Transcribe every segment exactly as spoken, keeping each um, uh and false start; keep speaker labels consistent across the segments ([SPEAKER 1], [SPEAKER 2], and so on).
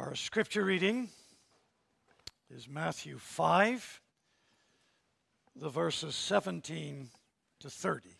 [SPEAKER 1] Our scripture reading is Matthew five, the verses seventeen to thirty.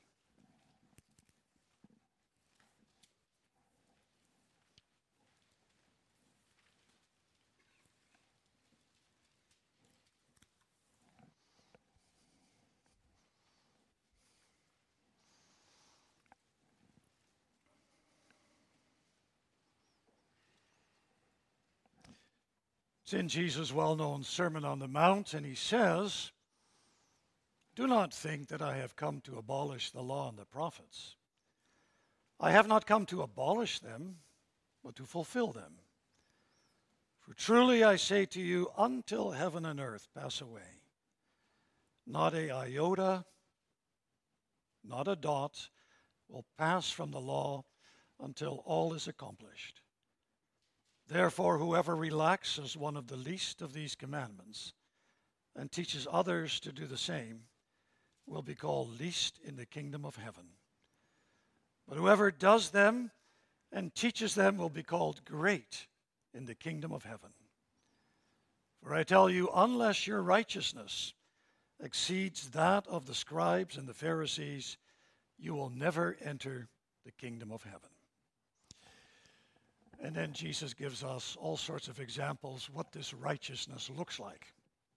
[SPEAKER 1] It's in Jesus' well-known Sermon on the Mount, and he says, "Do not think that I have come to abolish the law and the prophets. I have not come to abolish them, but to fulfill them. For truly I say to you, until heaven and earth pass away, not a iota, not a dot will pass from the law until all is accomplished. Therefore, whoever relaxes one of the least of these commandments and teaches others to do the same will be called least in the kingdom of heaven. But whoever does them and teaches them will be called great in the kingdom of heaven. For I tell you, unless your righteousness exceeds that of the scribes and the Pharisees, you will never enter the kingdom of heaven." And then Jesus gives us all sorts of examples what this righteousness looks like.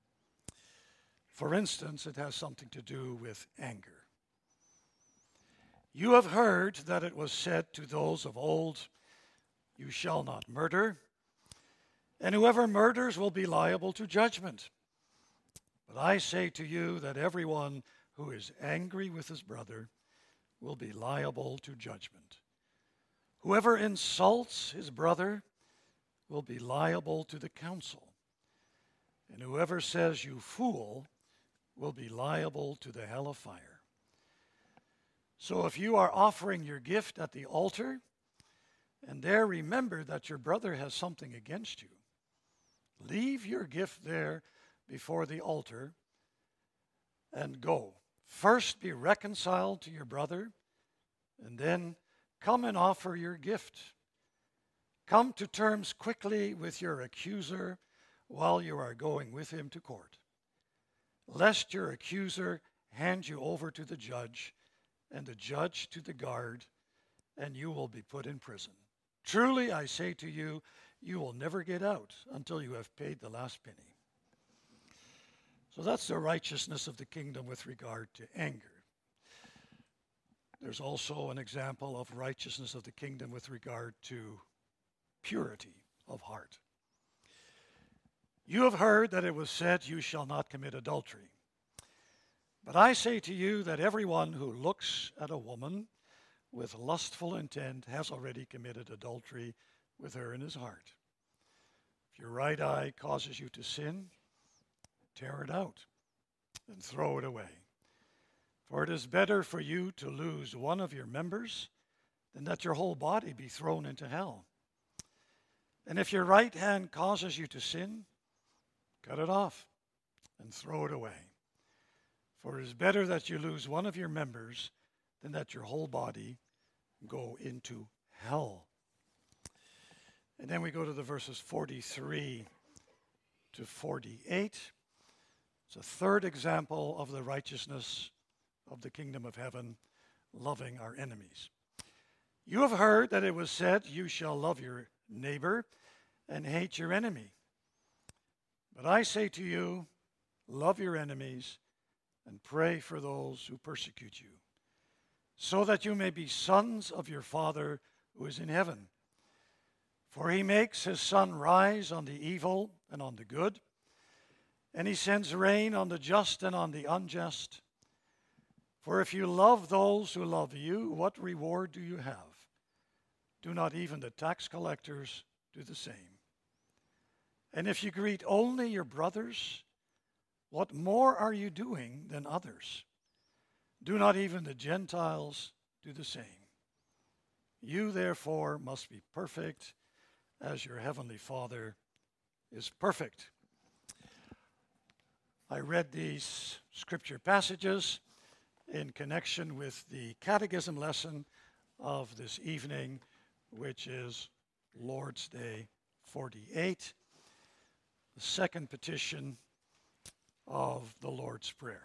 [SPEAKER 1] For instance, it has something to do with anger. "You have heard that it was said to those of old, 'You shall not murder,' and whoever murders will be liable to judgment. But I say to you that everyone who is angry with his brother will be liable to judgment. Whoever insults his brother will be liable to the council. And whoever says, 'You fool,' will be liable to the hell of fire. So if you are offering your gift at the altar, and there remember that your brother has something against you, leave your gift there before the altar and go. First be reconciled to your brother, and then come and offer your gift. Come to terms quickly with your accuser while you are going with him to court, lest your accuser hand you over to the judge, and the judge to the guard, and you will be put in prison. Truly, I say to you, you will never get out until you have paid the last penny." So that's the righteousness of the kingdom with regard to anger. There's also an example of righteousness of the kingdom with regard to purity of heart. "You have heard that it was said, 'You shall not commit adultery.' But I say to you that everyone who looks at a woman with lustful intent has already committed adultery with her in his heart. If your right eye causes you to sin, tear it out and throw it away. For it is better for you to lose one of your members than that your whole body be thrown into hell. And if your right hand causes you to sin, cut it off and throw it away. For it is better that you lose one of your members than that your whole body go into hell." And then we go to the verses forty-three to forty-eight. It's a third example of the righteousness of the kingdom of heaven, loving our enemies. "You have heard that it was said, 'You shall love your neighbor and hate your enemy.' But I say to you, love your enemies and pray for those who persecute you, so that you may be sons of your Father who is in heaven. For he makes his sun rise on the evil and on the good, and he sends rain on the just and on the unjust. For if you love those who love you, what reward do you have? Do not even the tax collectors do the same? And if you greet only your brothers, what more are you doing than others? Do not even the Gentiles do the same? You therefore must be perfect as your heavenly Father is perfect." I read these scripture passages in connection with the catechism lesson of this evening, which is Lord's Day forty-eight, the second petition of the Lord's Prayer.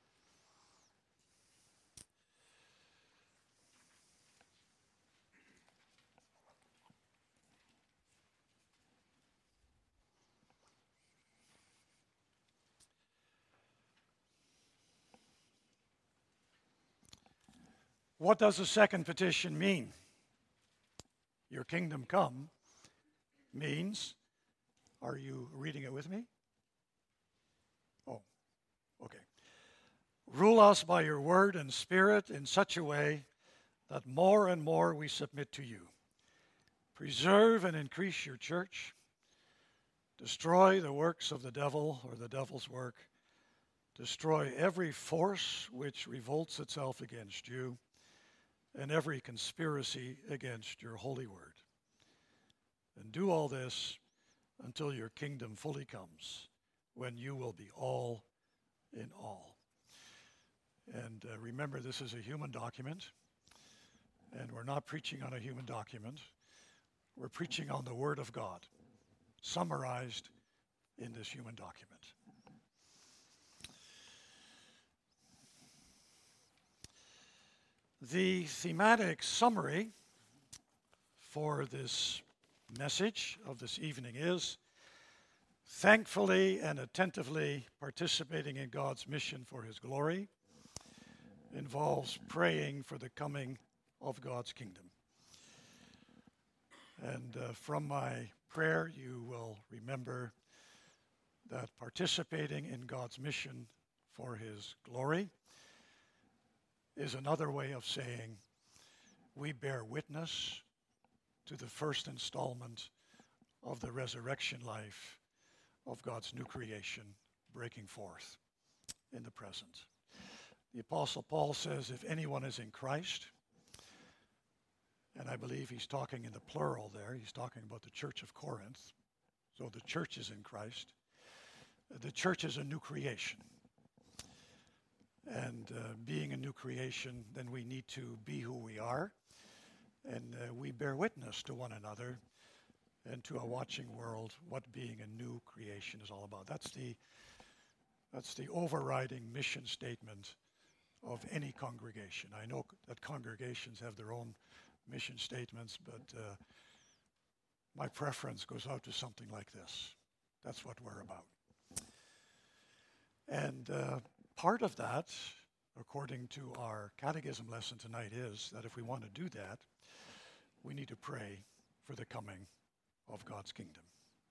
[SPEAKER 1] What does the second petition mean? Your kingdom come means, are you reading it with me? Oh, okay. Rule us by your word and spirit in such a way that more and more we submit to you. Preserve and increase your church. Destroy the works of the devil or the devil's work. Destroy every force which revolts itself against you, and every conspiracy against your holy word. And do all this until your kingdom fully comes, when you will be all in all. And uh, remember, this is a human document, and we're not preaching on a human document. We're preaching on the Word of God, summarized in this human document. The thematic summary for this message of this evening is thankfully and attentively participating in God's mission for His glory involves praying for the coming of God's kingdom. And uh, from my prayer, you will remember that participating in God's mission for His glory is another way of saying we bear witness to the first installment of the resurrection life of God's new creation breaking forth in the present. The Apostle Paul says, if anyone is in Christ, and I believe he's talking in the plural there, he's talking about the church of Corinth, so the church is in Christ. The church is a new creation. And uh, being a new creation, then we need to be who we are, and uh, we bear witness to one another and to a watching world what being a new creation is all about. That's the that's the overriding mission statement of any congregation. I know that congregations have their own mission statements, but uh, my preference goes out to something like this. That's what we're about. And uh, part of that, according to our catechism lesson tonight, is that if we want to do that, we need to pray for the coming of God's kingdom.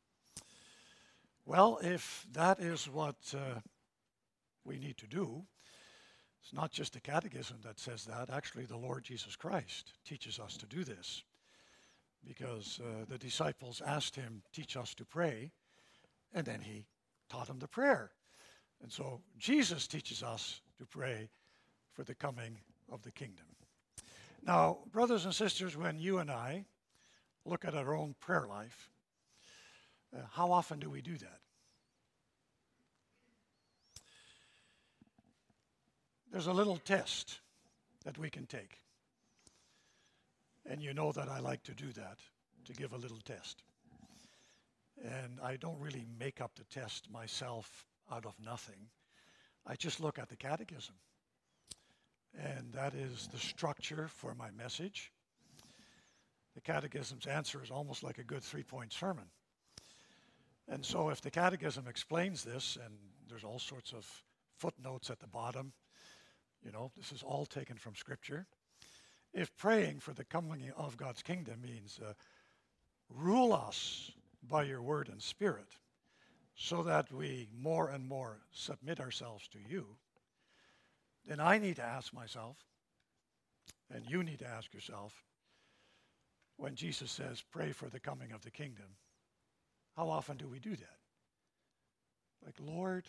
[SPEAKER 1] Well, if that is what uh, we need to do, it's not just the catechism that says that. Actually, the Lord Jesus Christ teaches us to do this, because uh, the disciples asked him, teach us to pray, and then he taught them the prayer. And so Jesus teaches us to pray for the coming of the kingdom. Now, brothers and sisters, when you and I look at our own prayer life, uh, how often do we do that? There's a little test that we can take. And you know that I like to do that, to give a little test. And I don't really make up the test myself out of nothing. I just look at the catechism. And that is the structure for my message. The catechism's answer is almost like a good three-point sermon. And so if the catechism explains this, and there's all sorts of footnotes at the bottom, you know, this is all taken from Scripture. If praying for the coming of God's kingdom means uh, rule us by your word and spirit, so that we more and more submit ourselves to you, then I need to ask myself, and you need to ask yourself, when Jesus says, pray for the coming of the kingdom, how often do we do that? Like, Lord,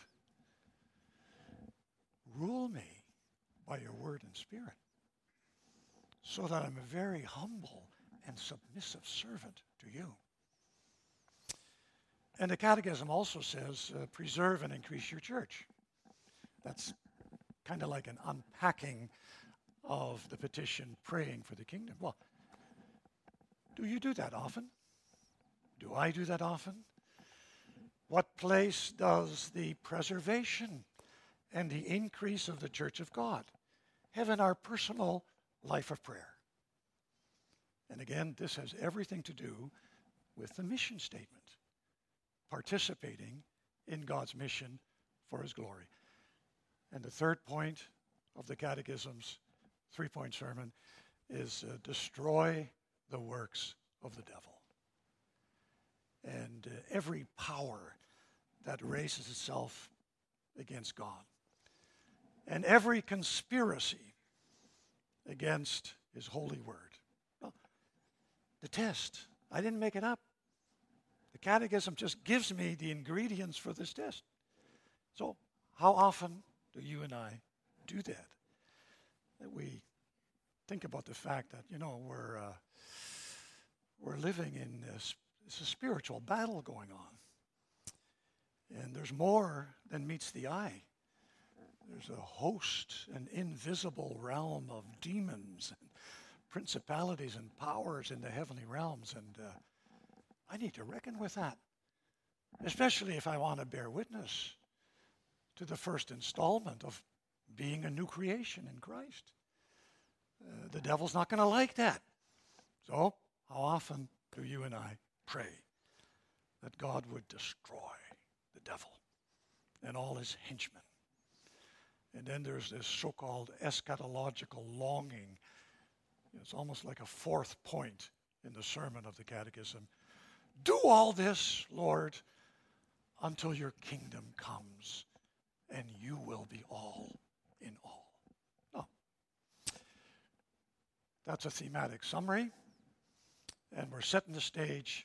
[SPEAKER 1] rule me by your word and spirit, so that I'm a very humble and submissive servant to you. And the catechism also says, uh, preserve and increase your church. That's kind of like an unpacking of the petition, praying for the kingdom. Well, do you do that often? Do Do I do that often? What place does the preservation and the increase of the Church of God have in our personal life of prayer? And again, this has everything to do with the mission statement, participating in God's mission for his glory. And the third point of the Catechism's three-point sermon is uh, destroy the works of the devil. And uh, every power that raises itself against God, and every conspiracy against his holy word. Well, the test, I didn't make it up. The Catechism just gives me the ingredients for this test. So how often do you and I do that? That we think about the fact that, you know, we're uh, we're living in this, this a spiritual battle going on. And there's more than meets the eye. There's a host, an invisible realm of demons and principalities and powers in the heavenly realms. And uh, I need to reckon with that, especially if I want to bear witness to the first installment of being a new creation in Christ. Uh, the devil's not going to like that. So, how often do you and I pray that God would destroy the devil and all his henchmen? And then there's this so-called eschatological longing. It's almost like a fourth point in the sermon of the Catechism. Do all this, Lord, until your kingdom comes, and you will be all in all. Oh. That's a thematic summary, and we're setting the stage.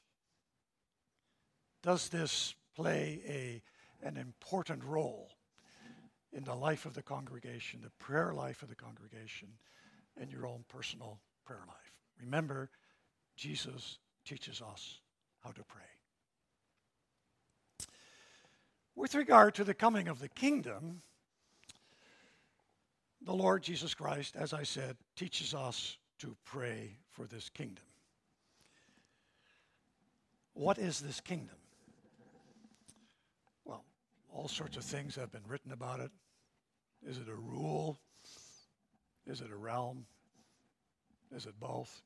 [SPEAKER 1] Does this play a, an important role in the life of the congregation, the prayer life of the congregation, and your own personal prayer life? Remember, Jesus teaches us how to pray. With regard to the coming of the kingdom, the Lord Jesus Christ, as I said, teaches us to pray for this kingdom. What is this kingdom? Well, all sorts of things have been written about it. Is it a rule? Is it a realm? Is it both?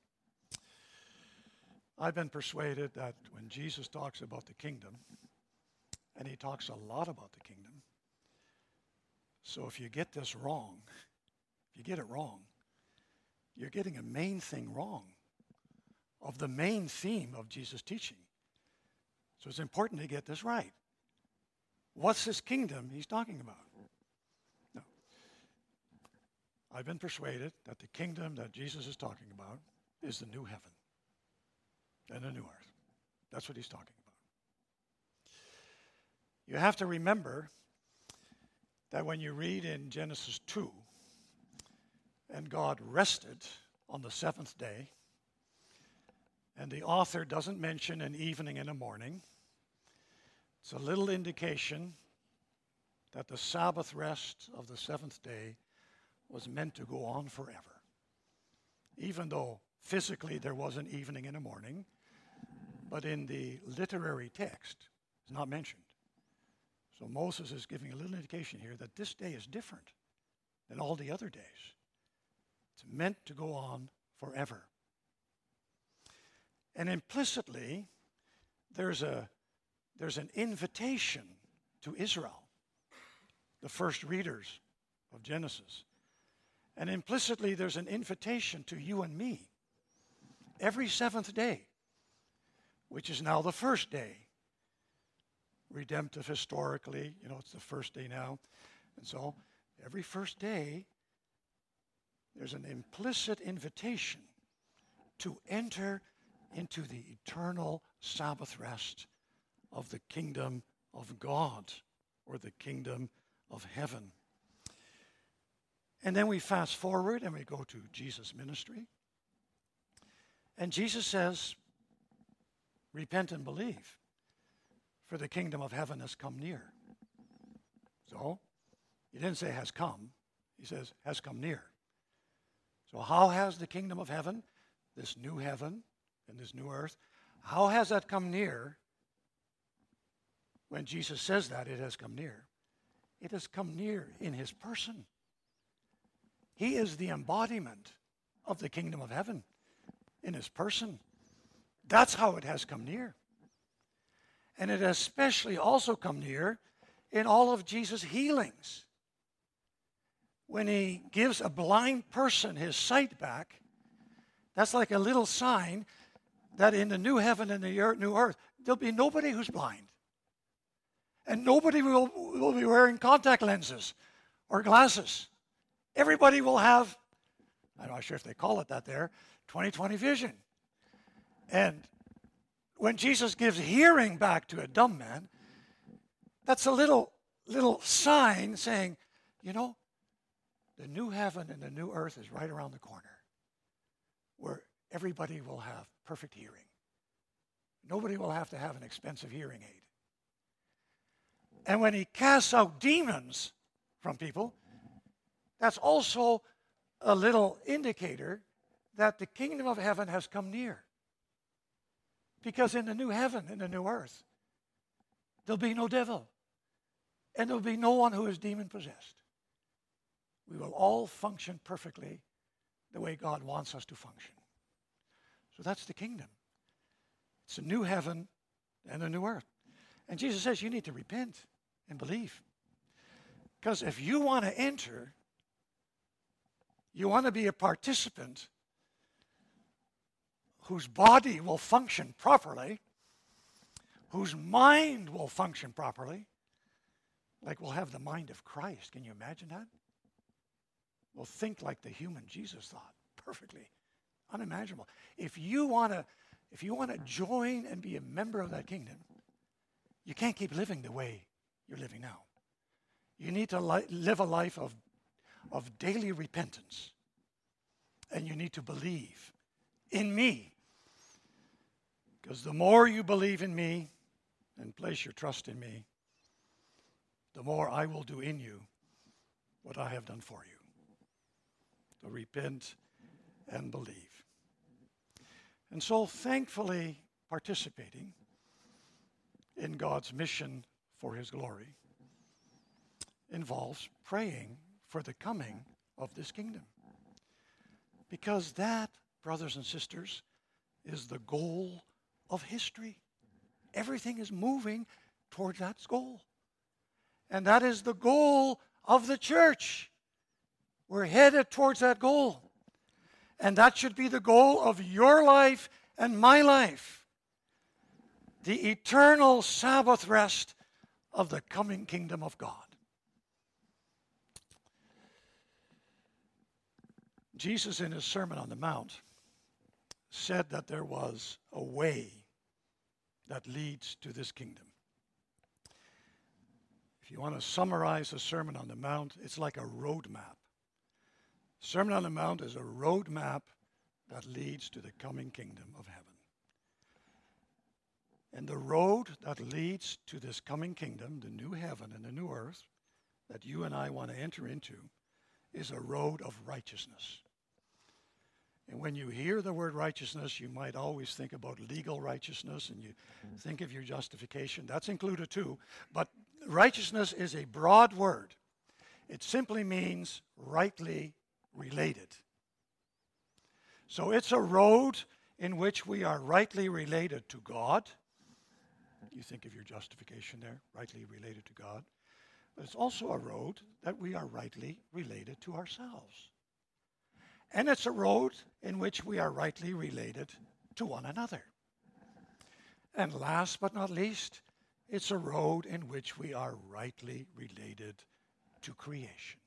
[SPEAKER 1] I've been persuaded that when Jesus talks about the kingdom, and he talks a lot about the kingdom, so if you get this wrong, if you get it wrong, you're getting a main thing wrong of the main theme of Jesus' teaching. So it's important to get this right. What's this kingdom he's talking about? No. I've been persuaded that the kingdom that Jesus is talking about is the new heaven and the new earth. That's what he's talking about. You have to remember that when you read in Genesis two, and God rested on the seventh day, and the author doesn't mention an evening and a morning, it's a little indication that the Sabbath rest of the seventh day was meant to go on forever. Even though physically there was an evening and a morning, but in the literary text, it's not mentioned. So Moses is giving a little indication here that this day is different than all the other days. It's meant to go on forever. And implicitly, there's a there's an invitation to Israel, the first readers of Genesis. And implicitly, there's an invitation to you and me every seventh day, which is now the first day. Redemptive historically, you know, it's the first day now. And so every first day, there's an implicit invitation to enter into the eternal Sabbath rest of the kingdom of God, or the kingdom of heaven. And then we fast forward and we go to Jesus' ministry. And Jesus says, repent and believe, for the kingdom of heaven has come near. So, he didn't say has come, he says has come near. So how has the kingdom of heaven, this new heaven and this new earth, How has that come near? When Jesus says that, it has come near. It has come near in his person. He is the embodiment of the kingdom of heaven in his person. That's how it has come near. And it has especially also come near in all of Jesus' healings. When he gives a blind person his sight back, that's like a little sign that in the new heaven and the new earth, there'll be nobody who's blind. And nobody will, will be wearing contact lenses or glasses. Everybody will have, I'm not sure if they call it that there, twenty twenty vision. And when Jesus gives hearing back to a dumb man, that's a little, little sign saying, you know, the new heaven and the new earth is right around the corner, where everybody will have perfect hearing. Nobody will have to have an expensive hearing aid. And when he casts out demons from people, that's also a little indicator that the kingdom of heaven has come near. Because in the new heaven and the new earth, there'll be no devil. And there'll be no one who is demon-possessed. We will all function perfectly the way God wants us to function. So that's the kingdom. It's a new heaven and a new earth. And Jesus says you need to repent and believe. Because if you want to enter, you want to be a participant whose body will function properly, whose mind will function properly, like we'll have the mind of Christ. Can you imagine that? We'll think like the human Jesus thought, perfectly. Unimaginable. If you want to, if you want to join and be a member of that kingdom, you can't keep living the way you're living now. You need to li- live a life of, of daily repentance. And you need to believe in me. Because the more you believe in me and place your trust in me, the more I will do in you what I have done for you. To repent and believe. And so thankfully participating in God's mission for his glory involves praying for the coming of this kingdom. Because that, brothers and sisters, is the goal of history. Everything is moving toward that goal. And that is the goal of the church. We're headed towards that goal. And that should be the goal of your life and my life. The eternal Sabbath rest of the coming kingdom of God. Jesus, in his Sermon on the Mount, said that there was a way that leads to this kingdom. If you want to summarize the Sermon on the Mount, it's like a road map. Sermon on the Mount is a road map that leads to the coming kingdom of heaven. And the road that leads to this coming kingdom, the new heaven and the new earth, that you and I want to enter into, is a road of righteousness. And when you hear the word righteousness, you might always think about legal righteousness and you think of your justification. That's included too. But righteousness is a broad word. It simply means rightly related. So it's a road in which we are rightly related to God. You think of your justification there, rightly related to God. But it's also a road that we are rightly related to ourselves. And it's a road in which we are rightly related to one another. And last but not least, it's a road in which we are rightly related to creation.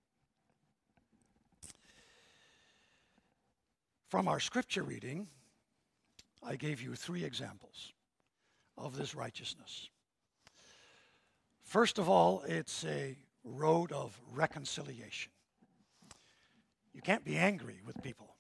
[SPEAKER 1] From our scripture reading, I gave you three examples of this righteousness. First of all, it's a road of reconciliation. You can't be angry with people.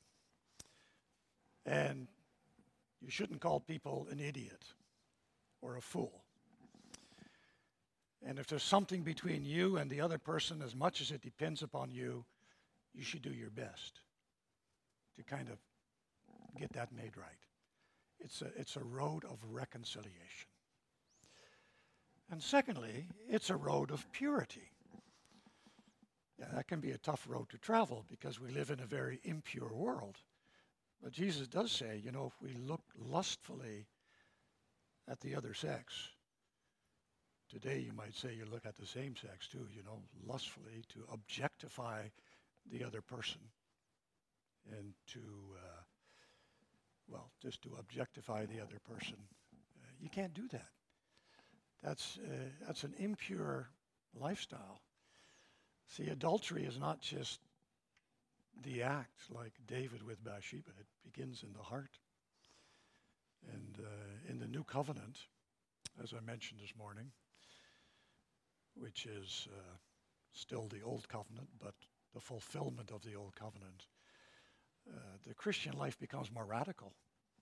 [SPEAKER 1] And you shouldn't call people an idiot or a fool. And if there's something between you and the other person, as much as it depends upon you, you should do your best to kind of get that made right. It's a, it's a road of reconciliation. And secondly, it's a road of purity. Yeah, that can be a tough road to travel because we live in a very impure world. But Jesus does say, you know, if we look lustfully at the other sex, today you might say you look at the same sex too, you know, lustfully, to objectify the other person and to, uh, well, just to objectify the other person. Uh, you can't do that. That's, uh, that's an impure lifestyle. See, adultery is not just the act like David with Bathsheba. It begins in the heart. And uh, in the new covenant, as I mentioned this morning, which is uh, still the old covenant, but the fulfillment of the old covenant, uh, the Christian life becomes more radical.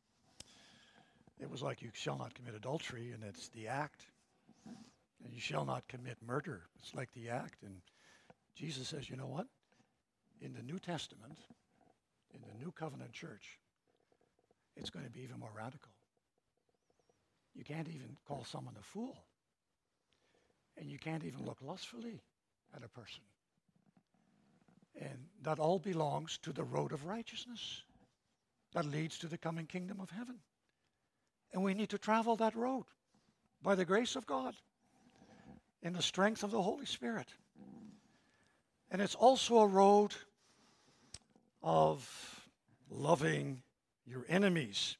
[SPEAKER 1] It was like, you shall not commit adultery, and it's the act. And you shall not commit murder. It's like the act. And Jesus says, you know what? In the New Testament, in the New Covenant church, it's going to be even more radical. You can't even call someone a fool. And you can't even look lustfully at a person. And that all belongs to the road of righteousness that leads to the coming kingdom of heaven. And we need to travel that road by the grace of God in the strength of the Holy Spirit. And it's also a road of loving your enemies.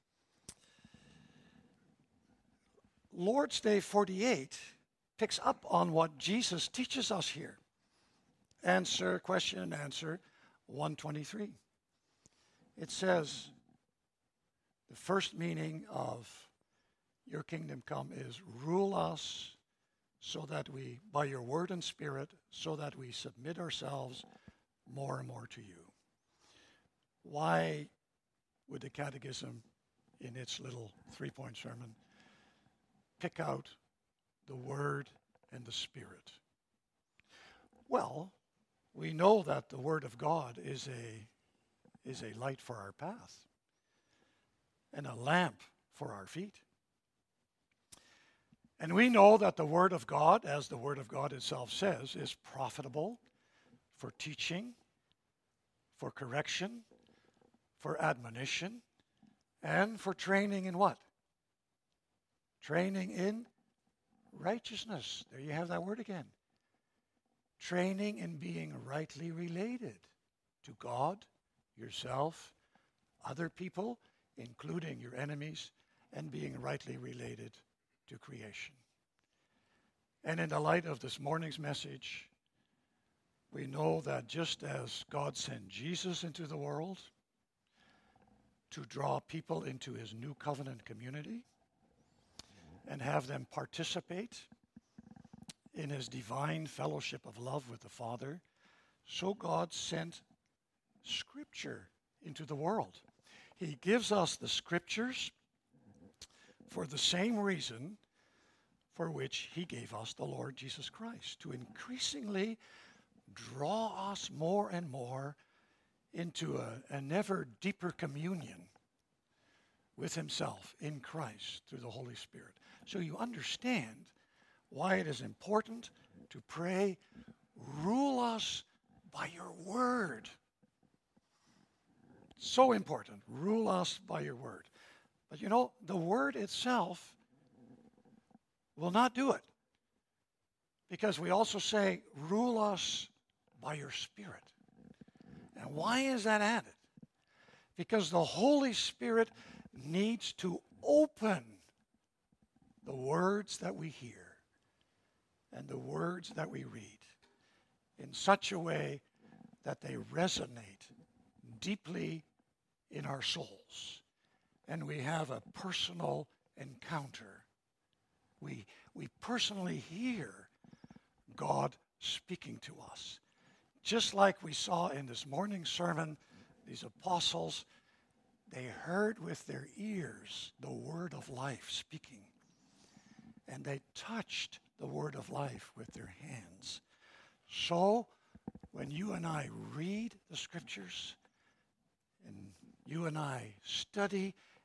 [SPEAKER 1] Lord's Day forty-eight picks up on what Jesus teaches us here. Answer, question and answer, one twenty-three. It says, the first meaning of your kingdom come is rule us so that we, by your word and spirit, so that we submit ourselves more and more to you. Why would the Catechism, in its little three-point sermon, pick out the Word and the Spirit? Well, we know that the Word of God is a, is a light for our path and a lamp for our feet. And we know that the Word of God, as the Word of God itself says, is profitable for teaching, for correction, for admonition, and for training in what? Training in righteousness. There you have that word again. Training in being rightly related to God, yourself, other people, including your enemies, and being rightly related to creation. And in the light of this morning's message, we know that just as God sent Jesus into the world to draw people into his new covenant community and have them participate in his divine fellowship of love with the Father, so God sent Scripture into the world. He gives us the Scriptures for the same reason for which he gave us the Lord Jesus Christ, to increasingly draw us more and more into a, an ever deeper communion with himself in Christ through the Holy Spirit. So you understand why it is important to pray, rule us by your word. So important, rule us by your word. But you know, the word itself will not do it. Because we also say, rule us by your Spirit. And why is that added? Because the Holy Spirit needs to open the words that we hear and the words that we read in such a way that they resonate deeply in our souls. And we have a personal encounter. We, we personally hear God speaking to us. Just like we saw in this morning's sermon, these apostles, they heard with their ears the word of life speaking. And they touched the word of life with their hands. So, when you and I read the Scriptures, and you and I study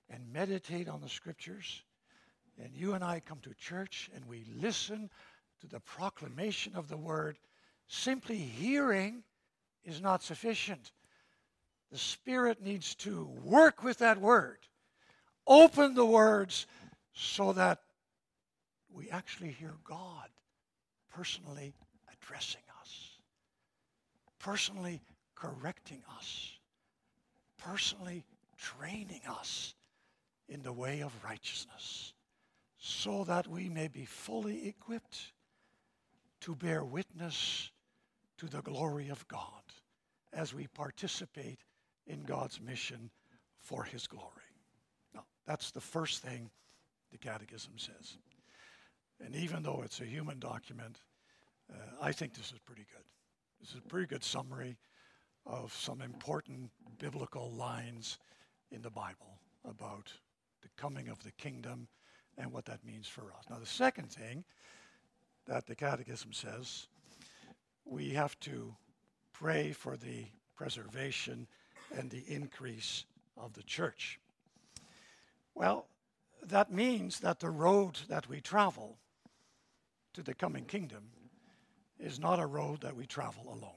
[SPEAKER 1] and meditate on the Scriptures, and you and I come to church and we listen to the proclamation of the Word, simply hearing is not sufficient. The Spirit needs to work with that Word, open the words so that we actually hear God personally addressing us, personally correcting us, personally training us in the way of righteousness, so that we may be fully equipped to bear witness to the glory of God as we participate in God's mission for His glory. Now, that's the first thing the Catechism says. And even though it's a human document, uh, I think this is pretty good. This is a pretty good summary of some important biblical lines in the Bible about the coming of the kingdom and what that means for us. Now, the second thing that the Catechism says, we have to pray for the preservation and the increase of the church. Well, that means that the road that we travel to the coming kingdom is not a road that we travel alone.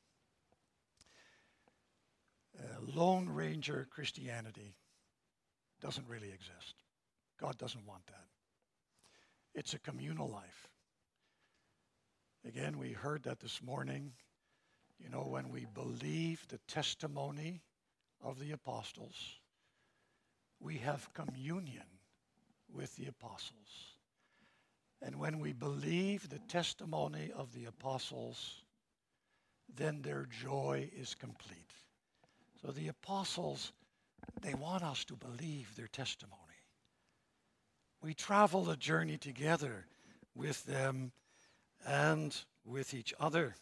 [SPEAKER 1] Uh, Lone Ranger Christianity doesn't really exist. God doesn't want that. It's a communal life. Again, we heard that this morning. You know, when we believe the testimony of the apostles, we have communion with the apostles. And when we believe the testimony of the apostles, then their joy is complete. So the apostles, they want us to believe their testimony. We travel the journey together with them and with each other.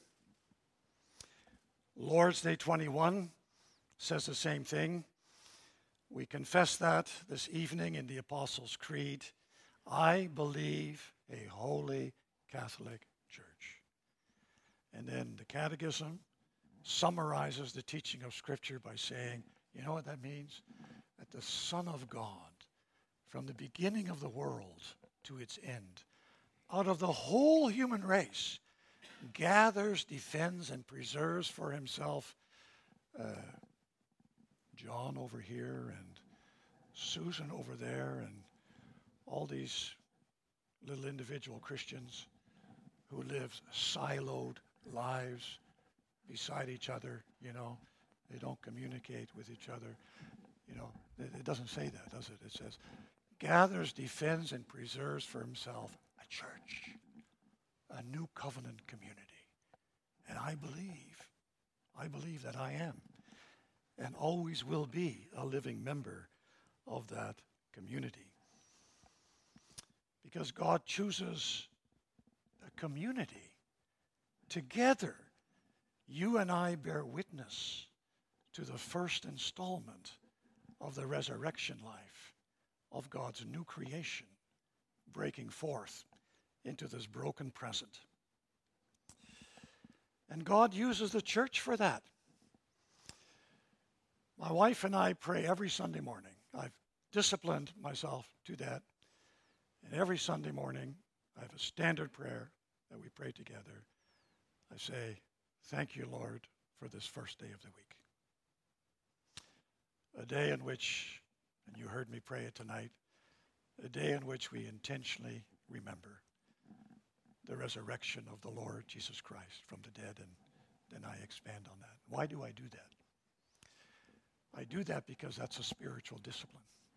[SPEAKER 1] Lord's Day twenty-one says the same thing. We confess that this evening in the Apostles' Creed. I believe a holy Catholic Church. And then the Catechism summarizes the teaching of Scripture by saying, you know what that means? That the Son of God, from the beginning of the world to its end, out of the whole human race, gathers, defends, and preserves for himself uh, John over here and Susan over there and all these little individual Christians who live siloed lives beside each other, you know. They don't communicate with each other. You know, it, it doesn't say that, does it? It says, gathers, defends, and preserves for himself a church, a new covenant community. And I believe, I believe that I am and always will be a living member of that community. Because God chooses a community. Together, you and I bear witness to the first installment of the resurrection life of God's new creation, breaking forth into this broken present. And God uses the church for that. My wife and I pray every Sunday morning. I've disciplined myself to that. And every Sunday morning, I have a standard prayer that we pray together. I say, thank you, Lord, for this first day of the week. A day in which, and you heard me pray it tonight, a day in which we intentionally remember the resurrection of the Lord Jesus Christ from the dead, and then I expand on that. Why do I do that? I do that because that's a spiritual discipline.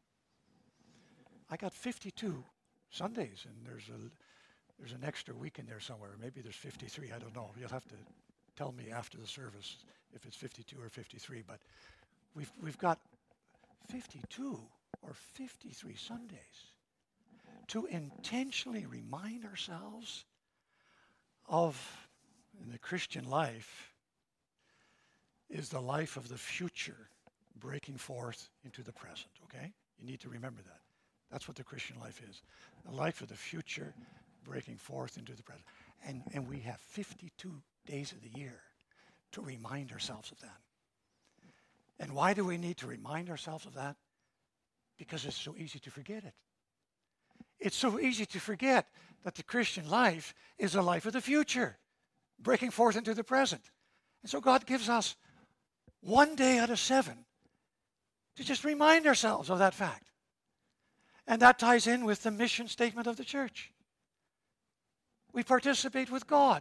[SPEAKER 1] I got fifty-two Sundays, and there's a there's an extra week in there somewhere. Maybe there's fifty-three. I don't know. You'll have to tell me after the service if it's fifty-two or fifty-three. But we've we've got fifty-two or fifty-three Sundays to intentionally remind ourselves of, in the Christian life, is the life of the future breaking forth into the present, okay? You need to remember that. That's what the Christian life is. The life of the future breaking forth into the present. And, and we have fifty-two days of the year to remind ourselves of that. And why do we need to remind ourselves of that? Because it's so easy to forget it. It's so easy to forget that the Christian life is a life of the future, breaking forth into the present. And so God gives us one day out of seven to just remind ourselves of that fact. And that ties in with the mission statement of the church. We participate with God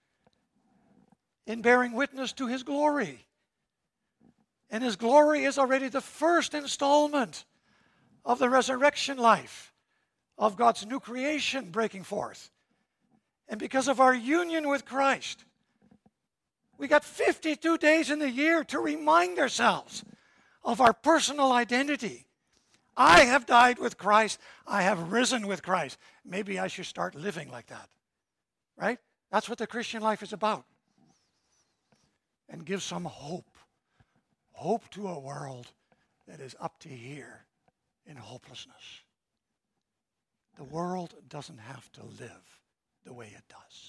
[SPEAKER 1] in bearing witness to His glory. And His glory is already the first installment of the resurrection life of God's new creation breaking forth. And because of our union with Christ, we got fifty-two days in the year to remind ourselves of our personal identity. I have died with Christ. I have risen with Christ. Maybe I should start living like that. Right? That's what the Christian life is about. And give some hope. Hope to a world that is up to here in hopelessness. The world doesn't have to live the way it does.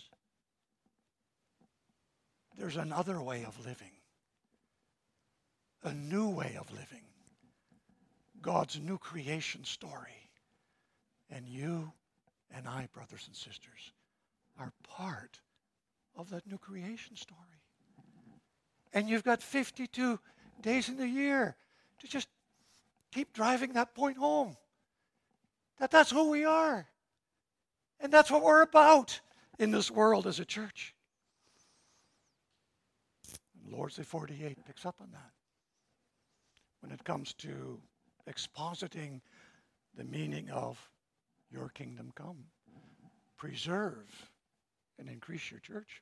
[SPEAKER 1] There's another way of living. A new way of living. God's new creation story. And you and I, brothers and sisters, are part of that new creation story. And you've got fifty-two days in the year to just keep driving that point home. That that's who we are. And that's what we're about in this world as a church. Lord's Day forty-eight picks up on that. When it comes to expositing the meaning of your kingdom come. Preserve and increase your church.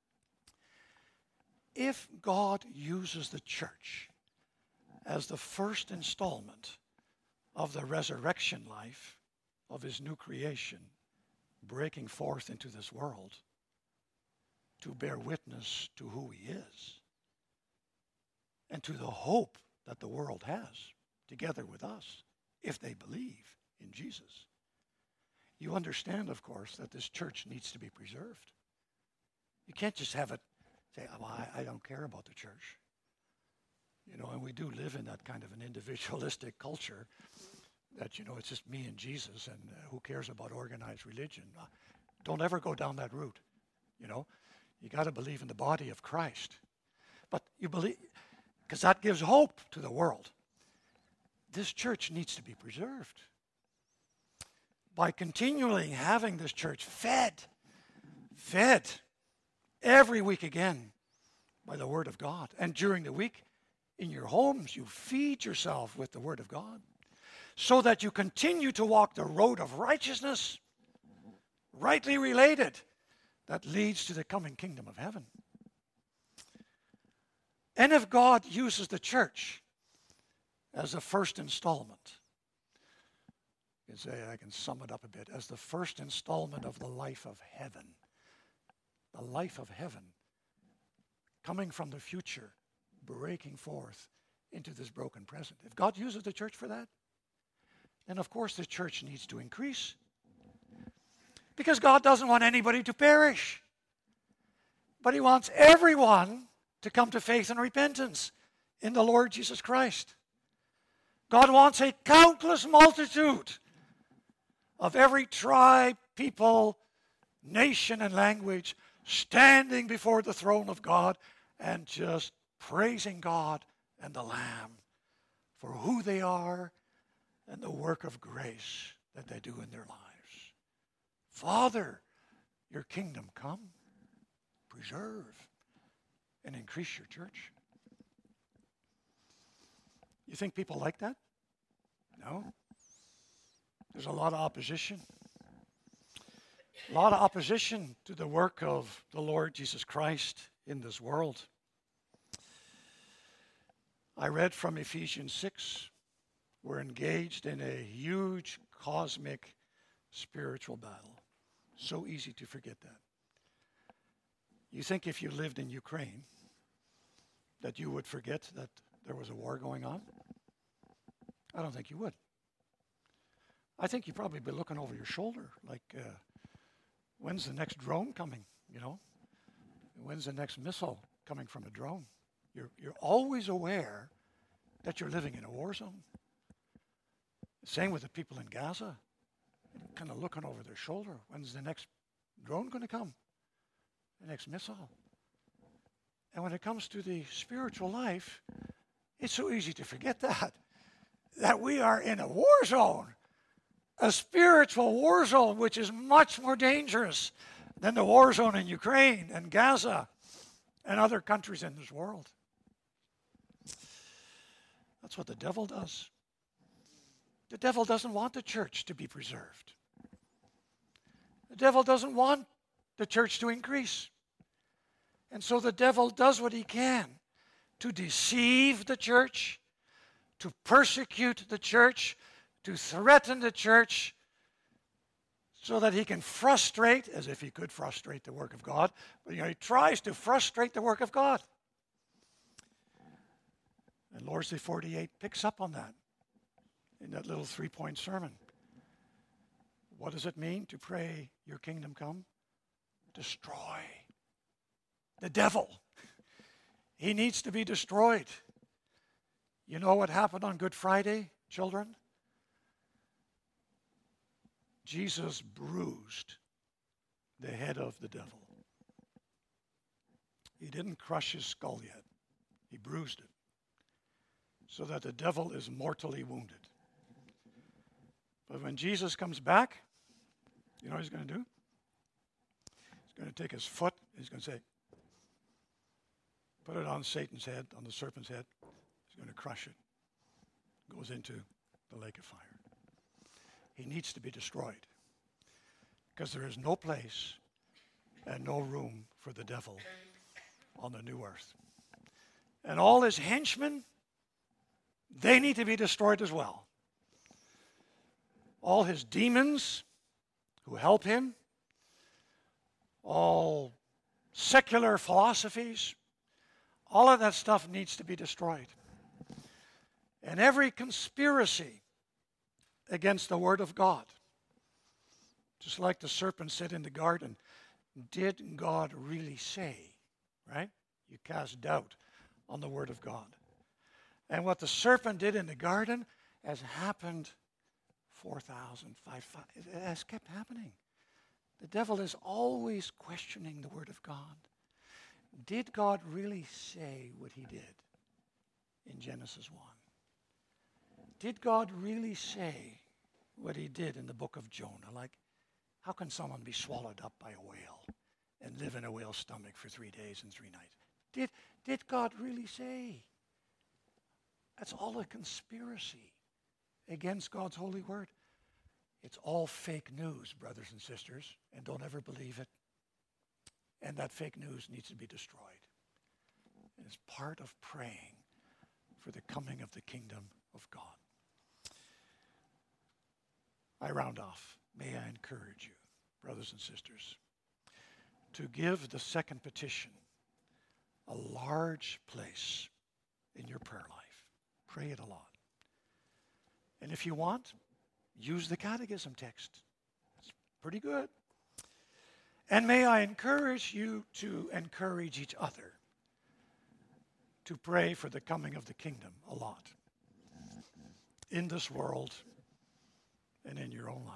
[SPEAKER 1] If God uses the church as the first installment of the resurrection life of His new creation breaking forth into this world to bear witness to who He is and to the hope that the world has together with us if they believe in Jesus, you understand, of course, that this church needs to be preserved. You can't just have it say, oh, I, I don't care about the church. You know, and we do live in that kind of an individualistic culture that, you know, it's just me and Jesus, and uh, who cares about organized religion? Uh, don't ever go down that route, you know. You got to believe in the body of Christ. But you believe, because that gives hope to the world. This church needs to be preserved. By continually having this church fed, fed every week again by the Word of God. And during the week, in your homes, you feed yourself with the Word of God so that you continue to walk the road of righteousness, rightly related, that leads to the coming kingdom of heaven. And if God uses the church as a first installment, you can say, I can sum it up a bit, as the first installment of the life of heaven, the life of heaven, coming from the future, breaking forth into this broken present. If God uses the church for that, then of course the church needs to increase. Because God doesn't want anybody to perish. But He wants everyone to come to faith and repentance in the Lord Jesus Christ. God wants a countless multitude of every tribe, people, nation, and language standing before the throne of God and just praising God and the Lamb for who they are and the work of grace that they do in their lives. Father, your kingdom come, preserve, and increase your church. You think people like that? No. There's a lot of opposition. A lot of opposition to the work of the Lord Jesus Christ in this world. I read from Ephesians six. We're engaged in a huge cosmic spiritual battle. So easy to forget that. You think if you lived in Ukraine that you would forget that there was a war going on? I don't think you would. I think you'd probably be looking over your shoulder like, uh, when's the next drone coming, you know? When's the next missile coming from a drone? You're, you're always aware that you're living in a war zone. Same with the people in Gaza, kind of looking over their shoulder. When's the next drone going to come? The next missile? And when it comes to the spiritual life, it's so easy to forget that, that we are in a war zone, a spiritual war zone, which is much more dangerous than the war zone in Ukraine and Gaza and other countries in this world. That's what the devil does. The devil doesn't want the church to be preserved. The devil doesn't want the church to increase. And so the devil does what he can to deceive the church, to persecute the church, to threaten the church, so that he can frustrate, as if he could frustrate the work of God, but you know, he tries to frustrate the work of God. And Lord's Day forty-eight picks up on that in that little three-point sermon. What does it mean to pray, your kingdom come? Destroy the devil. He needs to be destroyed. You know what happened on Good Friday, children? Jesus bruised the head of the devil. He didn't crush his skull yet. He bruised it so that the devil is mortally wounded. But when Jesus comes back, you know what he's going to do? He's going to take his foot, he's going to say, put it on Satan's head, on the serpent's head. He's going to crush it. Goes into the lake of fire. He needs to be destroyed because there is no place and no room for the devil on the new earth. And all his henchmen, they need to be destroyed as well. All his demons who help him, all secular philosophies, all of that stuff needs to be destroyed. And every conspiracy against the Word of God, just like the serpent said in the garden, did God really say, right? You cast doubt on the Word of God. And what the serpent did in the garden has happened four thousand, five thousand, it has kept happening. The devil is always questioning the Word of God. Did God really say what he did in Genesis one? Did God really say what he did in the book of Jonah? Like, how can someone be swallowed up by a whale and live in a whale's stomach for three days and three nights? Did, did God really say? That's all a conspiracy against God's holy word. It's all fake news, brothers and sisters, and don't ever believe it. And that fake news needs to be destroyed. And it's part of praying for the coming of the kingdom of God. I round off. May I encourage you, brothers and sisters, to give the second petition a large place in your prayer life. Pray it a lot. And if you want, use the catechism text. It's pretty good. And may I encourage you to encourage each other to pray for the coming of the kingdom a lot in this world and in your own life.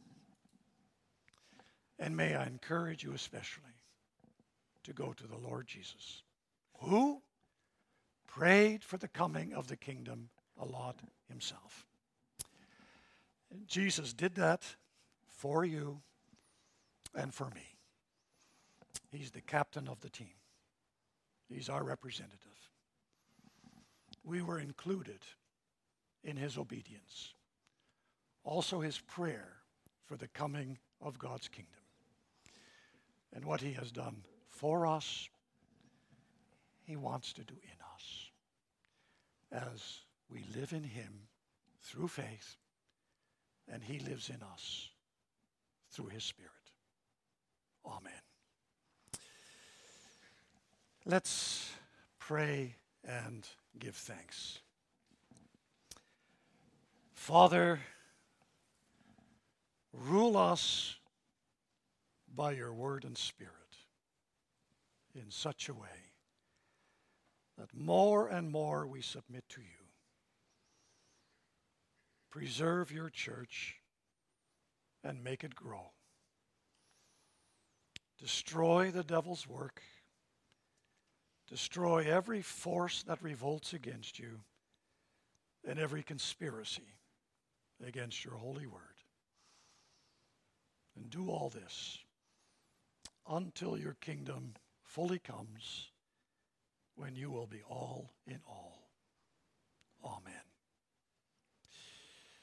[SPEAKER 1] And may I encourage you especially to go to the Lord Jesus, who prayed for the coming of the kingdom a lot himself. And Jesus did that for you and for me. He's the captain of the team. He's our representative. We were included in his obedience. Also his prayer for the coming of God's kingdom. And what he has done for us, he wants to do in us as we live in him through faith, and he lives in us through his Spirit. Amen. Let's pray and give thanks. Father, rule us by your word and Spirit in such a way that more and more we submit to you. preserve your church, and make it grow. Destroy the devil's work. Destroy every force that revolts against you and every conspiracy against your holy word. And do all this until your kingdom fully comes, when you will be all in all. Amen.